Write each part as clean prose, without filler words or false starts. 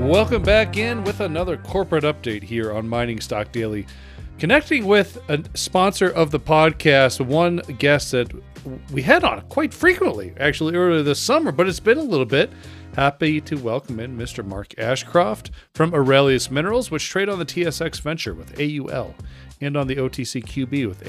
Welcome back in with another corporate update here on Mining Stock Daily. Connecting with a sponsor of the podcast, one guest that we had on quite frequently, actually earlier this summer, but it's been a little bit. Happy to welcome in Mr. Mark Ashcroft from Aurelius Minerals, which trade on the TSX Venture with AUL and on the OTCQB with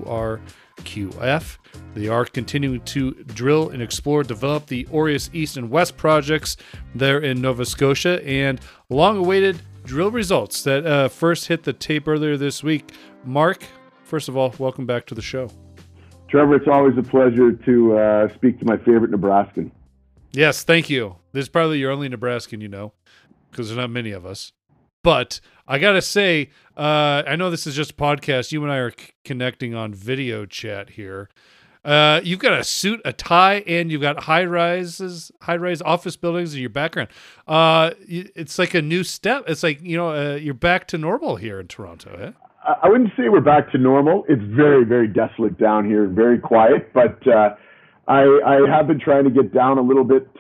AURQF. They are continuing to drill and explore, develop the Aureus East and West projects there in Nova Scotia, and long-awaited drill results that first hit the tape earlier this week. Mark, first of all, welcome back to the show. Trevor, it's always a pleasure to speak to my favorite Nebraskan. Yes, thank you. This is probably your only Nebraskan you know, because there's not many of us. But I got to say, I know this is just a podcast. You and I are connecting on video chat here. You've got a suit, a tie, and you've got high-rise office buildings in your background. It's like a new step. It's like, you're back to normal here in Toronto, eh? I wouldn't say we're back to normal. It's very, very desolate down here, very quiet. But I have been trying to get down a little bit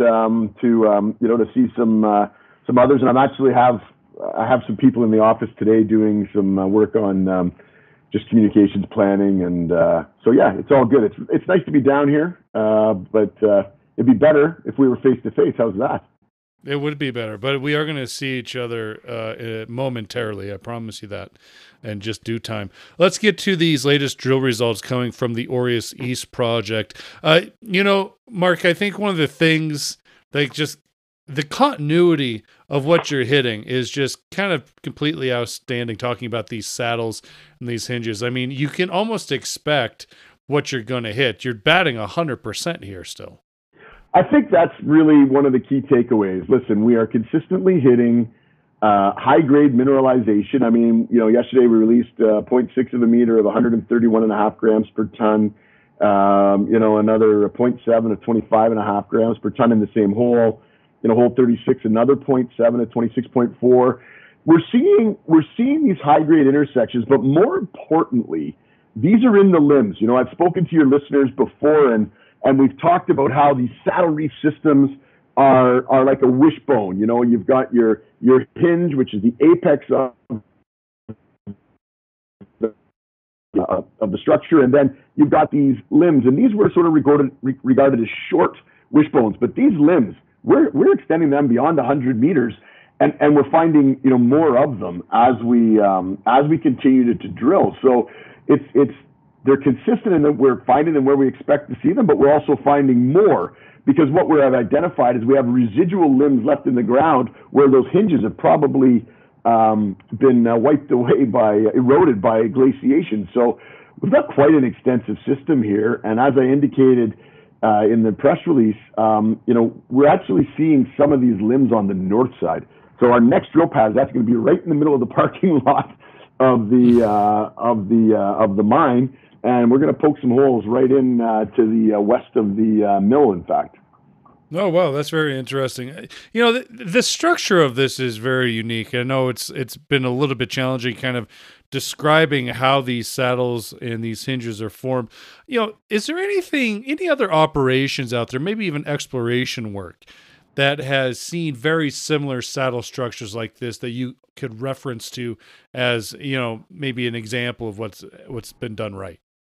to see some others, and I have some people in the office today doing some work on just communications planning, and so yeah, it's all good. It's nice to be down here, but it'd be better if we were face to face. How's that? It would be better, but we are going to see each other momentarily. I promise you that, in just due time. Let's get to these latest drill results coming from the Aureus East project. Mark, I think one of the things, like just the continuity of what you're hitting is just kind of completely outstanding, talking about these saddles and these hinges. I mean, you can almost expect what you're going to hit. You're batting 100% here still. I think that's really one of the key takeaways. Listen, we are consistently hitting high-grade mineralization. I mean, yesterday we released 0.6 of a meter of 131.5 grams per ton. Another 0.7 of 25.5 grams per ton in the same hole. Hole 36, another 0.7 of 26.4. We're seeing these high-grade intersections, but more importantly, these are in the limbs. I've spoken to your listeners before, and we've talked about how these saddle reef systems are like a wishbone. You've got your hinge, which is the apex of the structure, and then you've got these limbs, and these were sort of regarded as short wishbones. But these limbs, we're extending them beyond 100 meters, and we're finding more of them as we continue to drill. So they're consistent in that we're finding them where we expect to see them, but we're also finding more, because what we have identified is we have residual limbs left in the ground where those hinges have probably been eroded by glaciation. So we've got quite an extensive system here, and as I indicated in the press release, we're actually seeing some of these limbs on the north side. So our next drill pad is actually going to be right in the middle of the parking lot of the mine, and we're going to poke some holes right in to the west of the mill, in fact. Oh, wow, that's very interesting. The structure of this is very unique. I know it's been a little bit challenging kind of describing how these saddles and these hinges are formed. Is there any other operations out there, maybe even exploration work, that has seen very similar saddle structures like this that you could reference to as, maybe an example of what's been done right?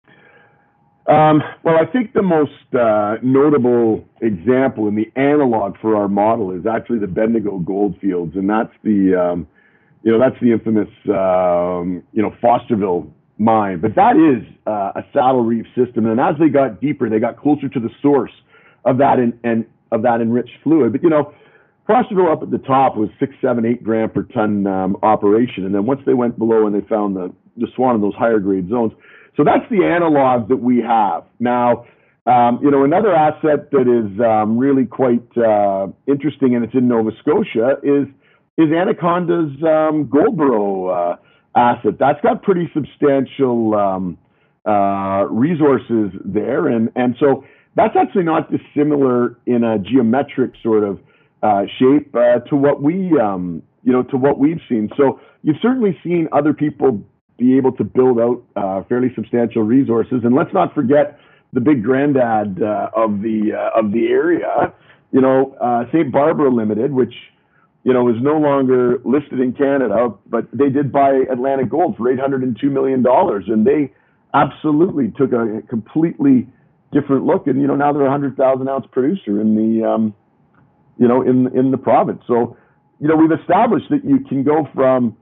Well, I think the most notable example and the analog for our model is actually the Bendigo Goldfields, and that's the infamous Fosterville mine. But that is a saddle reef system, and as they got deeper, they got closer to the source of that of that enriched fluid. But Fosterville up at the top was 6, 7, 8 gram per ton operation, and then once they went below and they found the Swan in those higher grade zones. So that's the analog that we have. Now, another asset that is really quite interesting, and it's in Nova Scotia, is Anaconda's Goldboro asset. That's got pretty substantial resources there, and so that's actually not dissimilar in a geometric sort of shape to what we've seen. So you've certainly seen other people be able to build out fairly substantial resources, and let's not forget the big granddad of the area, St. Barbara Limited, which is no longer listed in Canada, but they did buy Atlantic Gold for $802 million, and they absolutely took a completely different look. And now they're a 100,000 ounce producer in the in the province. So we've established that you can go from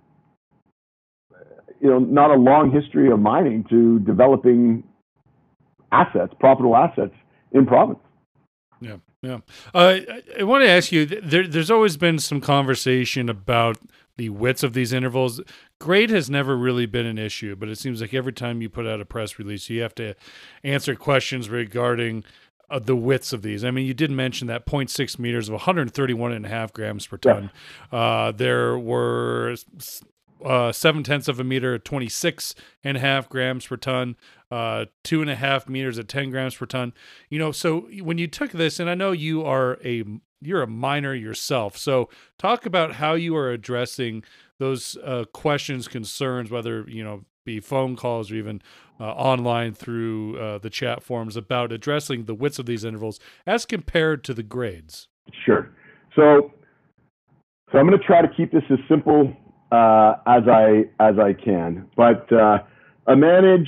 not a long history of mining to developing assets, profitable assets in province. Yeah, yeah. I want to ask you, there's always been some conversation about the widths of these intervals. Grade has never really been an issue, but it seems like every time you put out a press release, you have to answer questions regarding the widths of these. I mean, you did mention that 0.6 meters of 131.5 grams per ton. Yeah. There were 0.7 of a meter at 26.5 grams per ton, 2.5 meters at 10 grams per ton. So when you took this, and I know you're a miner yourself, so talk about how you are addressing those questions, concerns, whether be phone calls or even online through the chat forums, about addressing the widths of these intervals as compared to the grades. Sure. So I'm going to try to keep this as simple as I can, but imagine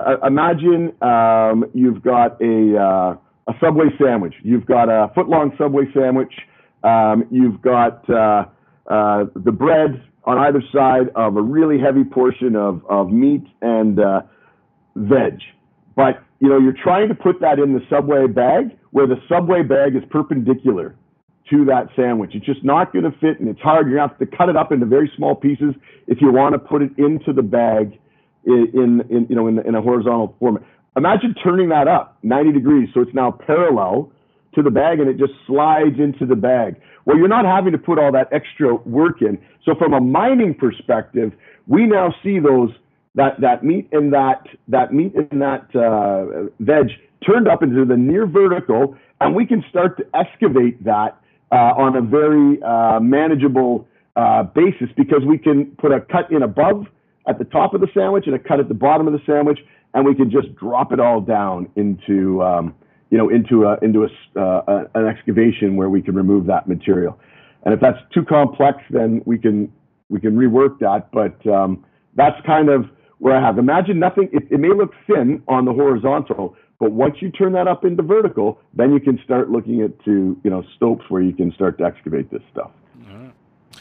you've got a Subway sandwich. You've got a foot-long Subway sandwich. You've got the bread on either side of a really heavy portion of meat and veg. But you're trying to put that in the Subway bag, where the Subway bag is perpendicular to that sandwich. It's just not going to fit, and it's hard. You're going to have to cut it up into very small pieces if you want to put it into the bag in a horizontal format. Imagine turning that up 90 degrees so it's now parallel to the bag, and it just slides into the bag. Well, you're not having to put all that extra work in. So from a mining perspective, we now see that meat and that veg turned up into the near vertical, and we can start to excavate that on a very manageable basis, because we can put a cut in above at the top of the sandwich and a cut at the bottom of the sandwich, and we can just drop it all down into an excavation where we can remove that material. And if that's too complex, then we can rework that. But that's kind of where I have. Imagine nothing. It may look thin on the horizontal, but once you turn that up into vertical, then you can start looking at stopes where you can start to excavate this stuff. All right.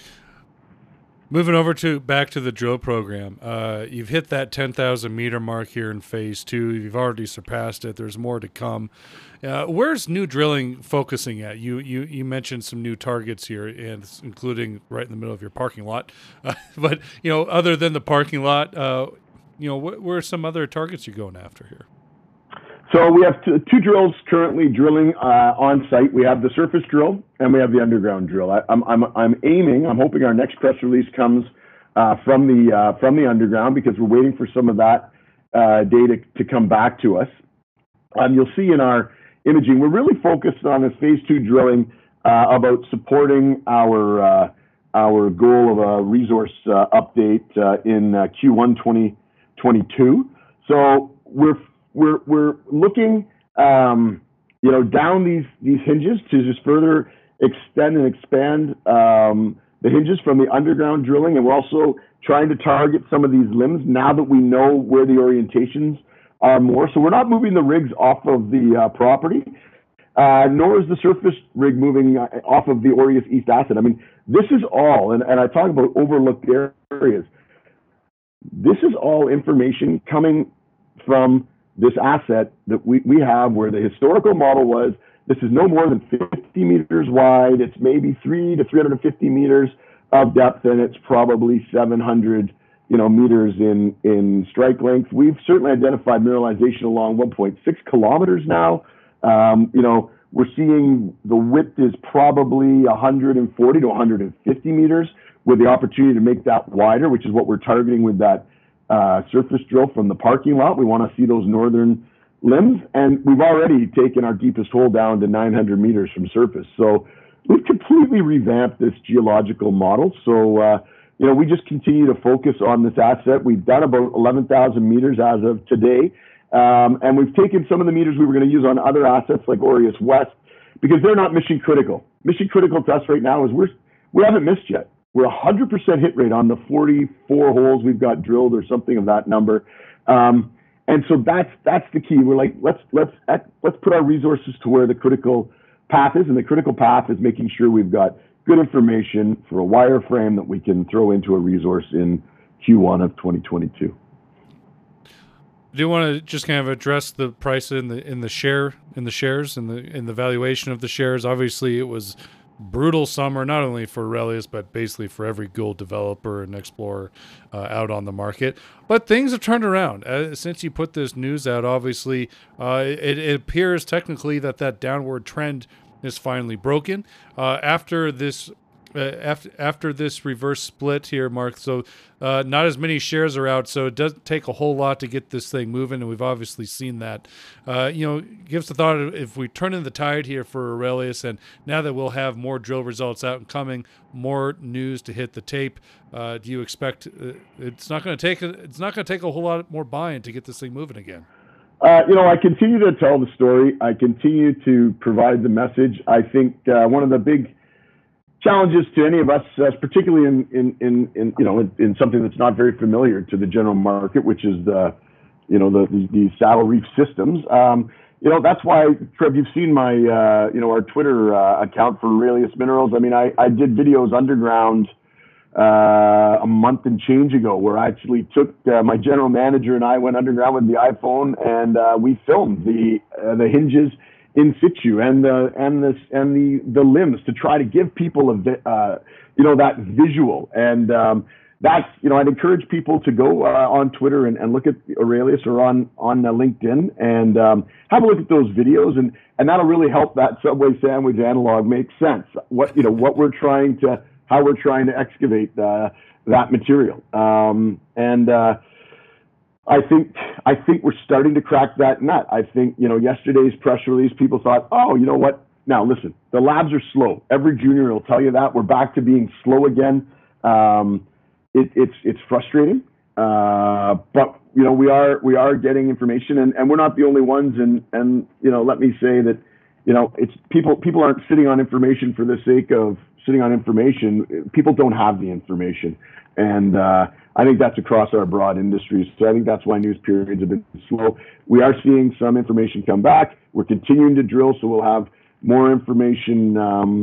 Moving back to the drill program, you've hit that 10,000 meter mark here in phase 2. You've already surpassed it. There's more to come. Where's new drilling focusing at? You mentioned some new targets here, and including right in the middle of your parking lot. But other than the parking lot, where are some other targets you're going after here? So we have two drills currently drilling on site. We have the surface drill and we have the underground drill. I'm hoping our next press release comes from the underground, because we're waiting for some of that data to come back to us. You'll see in our imaging, we're really focused on this phase 2 drilling about supporting our goal of a resource update in Q1 2022. So we're looking, down these hinges to just further extend and expand the hinges from the underground drilling, and we're also trying to target some of these limbs now that we know where the orientations are more. So we're not moving the rigs off of the property, nor is the surface rig moving off of the Aureus East asset. I mean, this is all, and I talk about overlooked areas. This is all information coming from this asset that we have, where the historical model was, this is no more than 50 meters wide. It's maybe 3 to 350 meters of depth, and it's probably 700, meters in strike length. We've certainly identified mineralization along 1.6 kilometers now. We're seeing the width is probably 140 to 150 meters, with the opportunity to make that wider, which is what we're targeting with that surface drill from the parking lot. We want to see those northern limbs, and we've already taken our deepest hole down to 900 meters from surface. So we've completely revamped this geological model. So, we just continue to focus on this asset. We've done about 11,000 meters as of today, and we've taken some of the meters we were going to use on other assets like Aureus West, because they're not mission critical. Mission critical to us right now is we haven't missed yet. We're 100% hit rate on the 44 holes we've got drilled, or something of that number. And so that's the key. We're like, let's put our resources to where the critical path is, and the critical path is making sure we've got good information for a wireframe that we can throw into a resource in Q1 of 2022. Do you want to just kind of address the price in the shares and the valuation of the shares? Obviously, it was brutal summer, not only for Aurelius, but basically for every gold developer and explorer out on the market. But things have turned around since you put this news out. Obviously, it appears technically that downward trend is finally broken after this reverse split here, Mark. So not as many shares are out, so it doesn't take a whole lot to get this thing moving, and we've obviously seen that. Give us a thought if we turn in the tide here for Aurelius, and now that we'll have more drill results out and coming, more news to hit the tape. Do you expect it's not going to take a whole lot more buy-in to get this thing moving again? I continue to tell the story. I continue to provide the message. I think one of the big challenges to any of us, particularly in something that's not very familiar to the general market, which is the saddle reef systems. That's why, Trev, you've seen my our Twitter account for Aurelius Minerals. I mean, I did videos underground a month and change ago, where I actually took my general manager and I went underground with the iPhone, and we filmed the hinges in situ and the limbs to try to give people that visual. And that's, I'd encourage people to go on Twitter and look at Aurelius, or on LinkedIn, and have a look at those videos, and that'll really help that Subway sandwich analog make sense. How we're trying to excavate that material. I think we're starting to crack that nut. I think, yesterday's press release, people thought, oh, you know what? Now listen, the labs are slow. Every junior will tell you that. We're back to being slow again. It's frustrating, but we are getting information, and we're not the only ones. And let me say that it's people aren't sitting on information for the sake of sitting on information. People don't have the information, and I think that's across our broad industries. So I think that's why news periods have been slow. We are seeing some information come back. We're continuing to drill, so we'll have more information,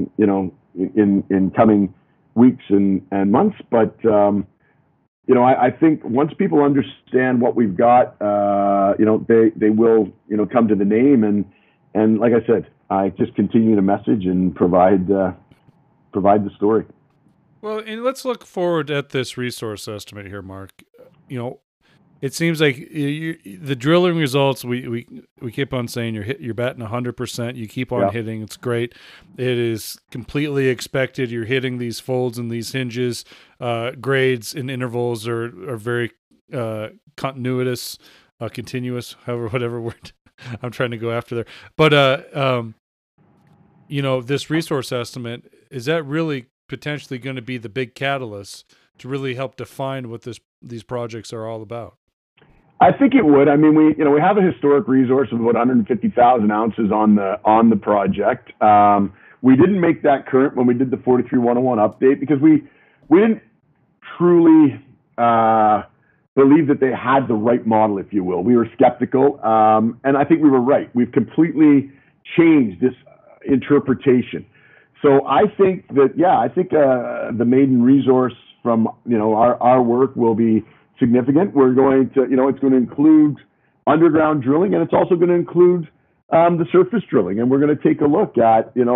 in coming weeks and months. But I think once people understand what we've got, they will come to the name. And like I said, I just continue to message and provide the story. Well, and let's look forward at this resource estimate here, Mark. It seems like the drilling results, we keep on saying you're batting 100%. You keep on hitting. It's great. It is completely expected. You're hitting these folds and these hinges. Grades and intervals are very continuous, whatever word I'm trying to go after there. But this resource estimate, is that really potentially going to be the big catalyst to really help define what these projects are all about? I think it would. I mean, we have a historic resource of about 150,000 ounces on the project. We didn't make that current when we did the 43-101 update, because we didn't truly believe that they had the right model, if you will. We were skeptical, and I think we were right. We've completely changed this interpretation. So I think that, the maiden resource from, our work will be significant. We're going to, it's going to include underground drilling, and it's also going to include the surface drilling. And we're going to take a look at, the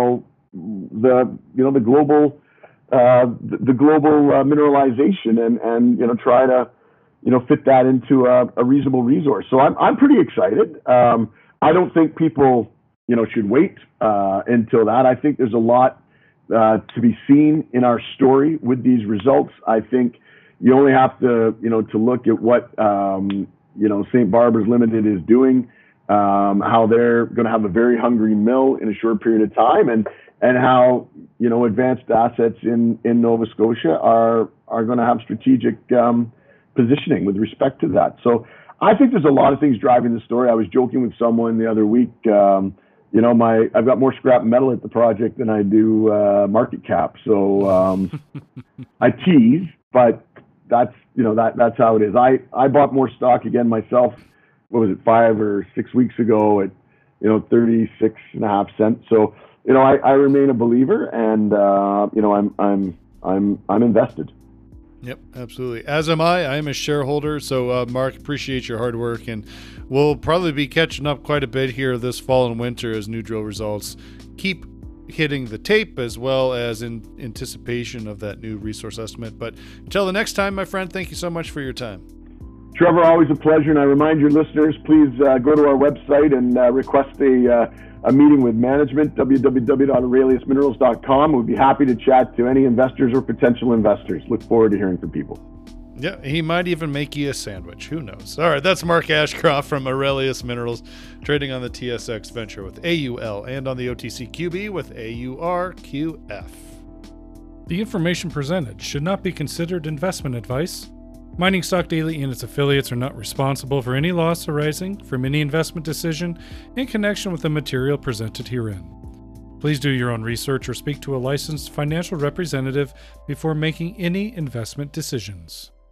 global mineralization, and try to, fit that into a reasonable resource. So I'm pretty excited. I don't think people, should wait until that. I think there's a lot to be seen in our story with these results. I think you only have to, to look at what, St. Barbara's Limited is doing, how they're going to have a very hungry mill in a short period of time, and how, advanced assets in Nova Scotia are going to have strategic positioning with respect to that. So I think there's a lot of things driving the story. I was joking with someone the other week, I've got more scrap metal at the project than I do market cap. So I tease, but that's how it is. I bought more stock again myself. What was it, 5 or 6 weeks ago at 36.5 cents. So I remain a believer, and I'm invested. Yep, absolutely. As am I. I am a shareholder. So, Mark, appreciate your hard work, and we'll probably be catching up quite a bit here this fall and winter as new drill results keep hitting the tape, as well as in anticipation of that new resource estimate. But until the next time, my friend, thank you so much for your time. Trevor, always a pleasure. And I remind your listeners, please go to our website and request a meeting with management, www.aureliusminerals.com. We'd be happy to chat to any investors or potential investors. Look forward to hearing from people. Yeah, he might even make you a sandwich. Who knows? All right, that's Mark Ashcroft from Aurelius Minerals, trading on the TSX Venture with AUL and on the OTCQB with AURQF. The information presented should not be considered investment advice. Mining Stock Daily and its affiliates are not responsible for any loss arising from any investment decision in connection with the material presented herein. Please do your own research or speak to a licensed financial representative before making any investment decisions.